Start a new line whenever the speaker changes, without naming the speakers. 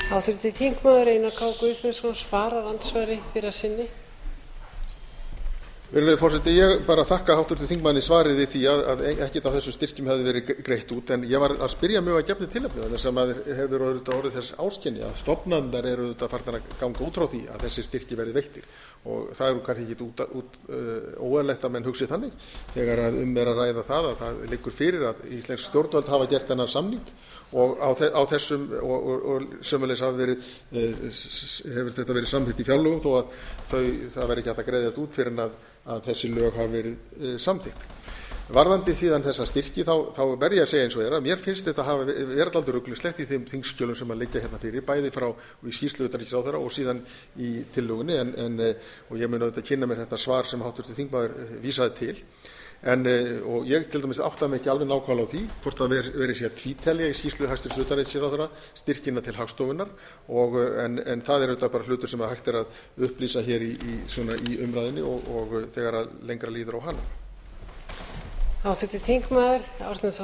Háttvirtur þingmaður Einar K. Guðfinnsson svarar andsvari fyrir að sinni.
Virðulegi forseti, ég bara þakka háttvirtum þingmanni svarið við því að ekkert af þessum styrkjum hefði verið greitt út, en ég var að spyrja mjög að gefnu tilefni þess að maður hefur orðið þess áskynja að stofnanirnar eru farnar að ganga út frá því að þessi styrkir verði veittir, og það er kannski ekki óeðlilegt að menn hugsi þannig þegar að er að ræða það að það liggur fyrir að íslensk stjórnvöld hafa gert þennan samning og á þessum og sömuleiðis hefur þetta verið samþykkt í fjárlögum þó að það verði ekki hægt að greiða þetta út fyrr en að þessi lög hafa verið samþykkt. Varðandi síðan þessa styrki þá verð ég að segja eins og að mér finnst þetta hafa verið aldrei ruglingslegt í þeim þingskjölum sem að liggja hérna fyrir, bæði frá í skýrslu utanríkisráðherra og síðan í tillögunni, og ég mun auðvitað kynna mér þetta svar sem háttvirtur þingmaður vísaði til. Og ég til dæmis áttaði mig ekki alveg nákvæmlega á því hvort það verið sé að tvítelja í skýrslu hæstvirts utanríkisráðherra styrkina til Hagstofunnar, en það er auðvitað bara hlutur sem að hægt er að upplýsa hér í umræðinni og þegar að lengra líður á hana.
Háttvirtur þingmaður Árni Þór